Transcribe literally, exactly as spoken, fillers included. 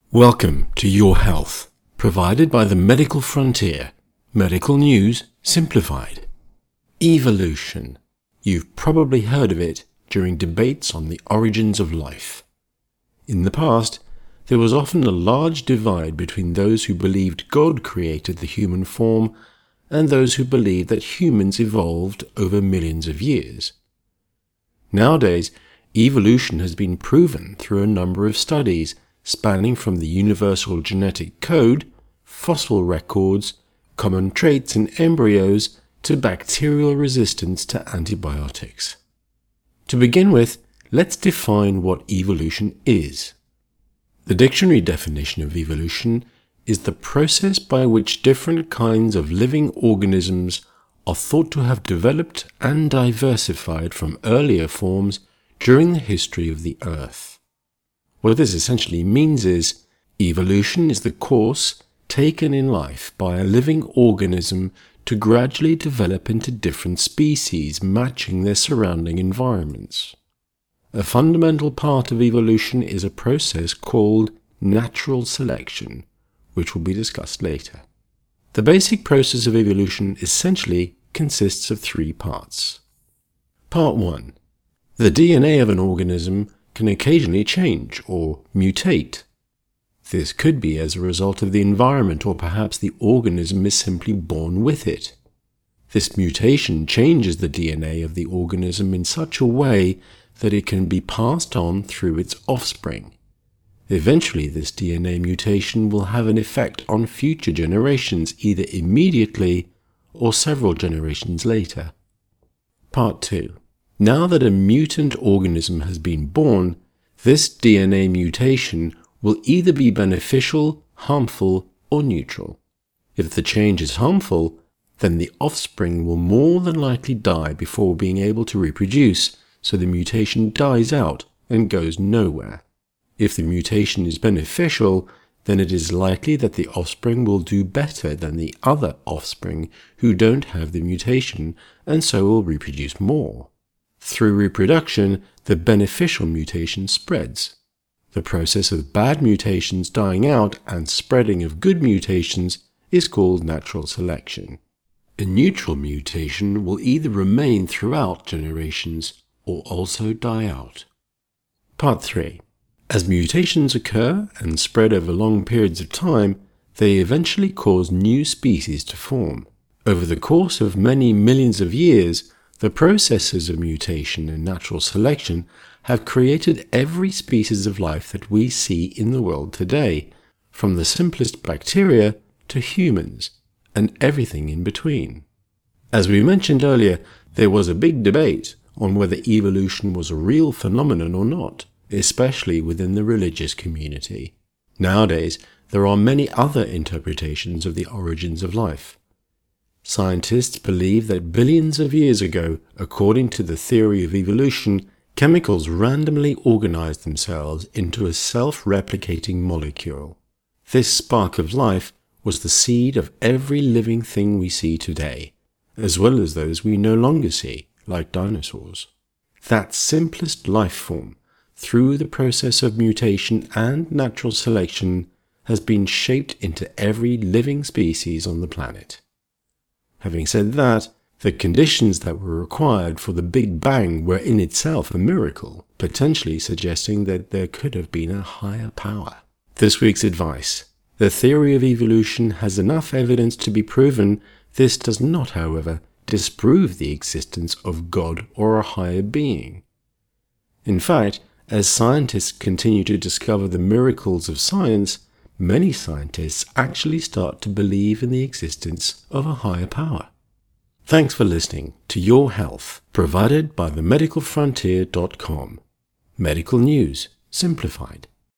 Welcome to Your Health, provided by the Medical Frontier. Medical news simplified. Evolution. You've probably heard of it during debates on the origins of life. In the past, there was often a large divide between those who believed God created the human form and those who believed that humans evolved over millions of years. Nowadays, evolution has been proven through a number of studies spanning from the universal genetic code, fossil records, common traits in embryos, to bacterial resistance to antibiotics. To begin with, let's define what evolution is. The dictionary definition of evolution is the process by which different kinds of living organisms are thought to have developed and diversified from earlier forms during the history of the Earth. What this essentially means is, evolution is the course taken in life by a living organism to gradually develop into different species matching their surrounding environments. A fundamental part of evolution is a process called natural selection, which will be discussed later. The basic process of evolution essentially consists of three parts. Part one. The D N A of an organism can occasionally change or mutate. This could be as a result of the environment, or perhaps the organism is simply born with it. This mutation changes the D N A of the organism in such a way that it can be passed on through its offspring. Eventually, this D N A mutation will have an effect on future generations, either immediately or several generations later. Part two. Now that a mutant organism has been born, this D N A mutation will either be beneficial, harmful, or neutral. If the change is harmful, then the offspring will more than likely die before being able to reproduce, so the mutation dies out and goes nowhere. If the mutation is beneficial, then it is likely that the offspring will do better than the other offspring who don't have the mutation, and so will reproduce more. Through reproduction, the beneficial mutation spreads. The process of bad mutations dying out and spreading of good mutations is called natural selection. A neutral mutation will either remain throughout generations or also die out. Part three. As mutations occur and spread over long periods of time, they eventually cause new species to form. Over the course of many millions of years, the processes of mutation and natural selection have created every species of life that we see in the world today, from the simplest bacteria to humans, and everything in between. As we mentioned earlier, there was a big debate on whether evolution was a real phenomenon or not, especially within the religious community. Nowadays, there are many other interpretations of the origins of life. Scientists believe that billions of years ago, according to the theory of evolution, chemicals randomly organized themselves into a self-replicating molecule. This spark of life was the seed of every living thing we see today, as well as those we no longer see, like dinosaurs. That simplest life form, through the process of mutation and natural selection, has been shaped into every living species on the planet. Having said that, the conditions that were required for the Big Bang were in itself a miracle, potentially suggesting that there could have been a higher power. This week's advice. The theory of evolution has enough evidence to be proven. This does not, however, disprove the existence of God or a higher being. In fact, as scientists continue to discover the miracles of science, many scientists actually start to believe in the existence of a higher power. Thanks for listening to Your Health, provided by the medical frontier dot com. Medical news simplified.